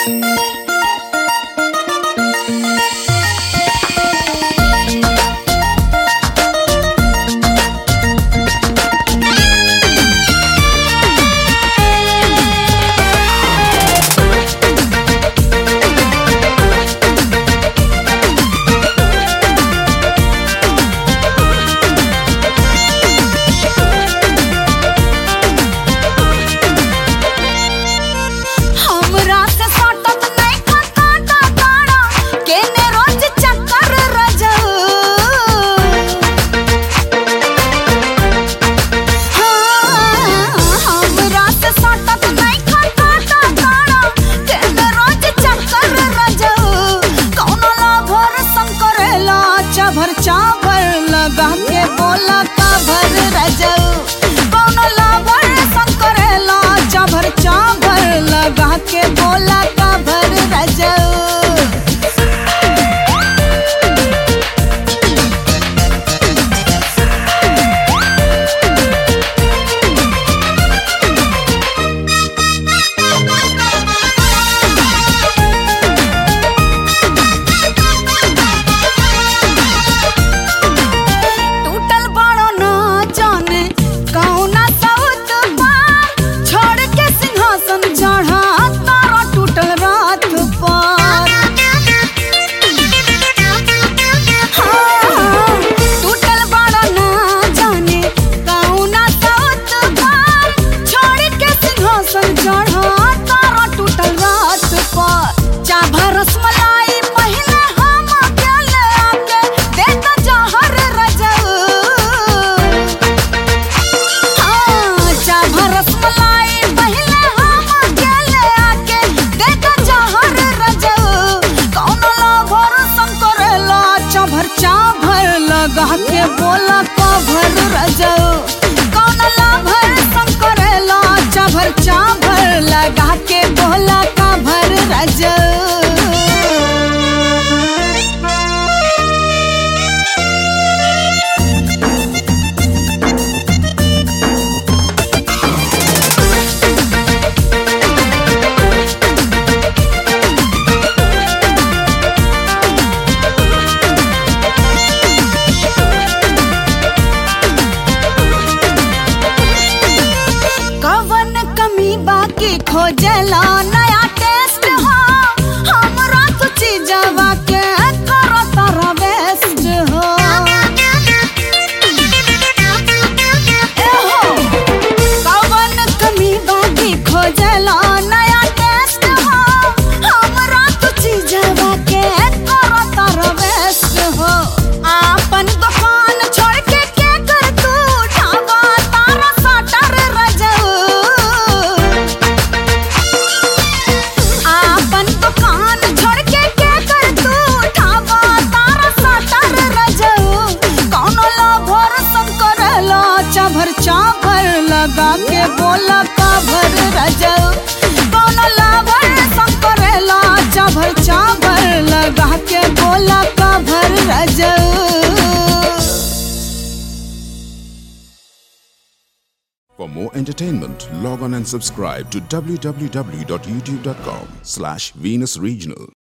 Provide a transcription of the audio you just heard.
खोजला नया टेस्ट हो हमरा तो चीजवा के करो तारा बेस्ट हो ए हो कवन कमी बाकी खोजला नया टेस्ट हो हमरा तो चीजवा के करो तारा बेस्ट हो आपन दुकान छोड़ के क्या कर तू ढाबा तारा साटर रजऊ आपन दुकान छोड़ के क्या कर तू ढाबा तारा साटर रजऊ कौनो लाभर संकरला चाभर चाभर लगा के बोला काभर रजऊ कौनो लाभर संकरला चाभर चाभर लगा के बोला काभर रजऊ। For more entertainment, log on and subscribe to www.youtube.com/Venus Regional.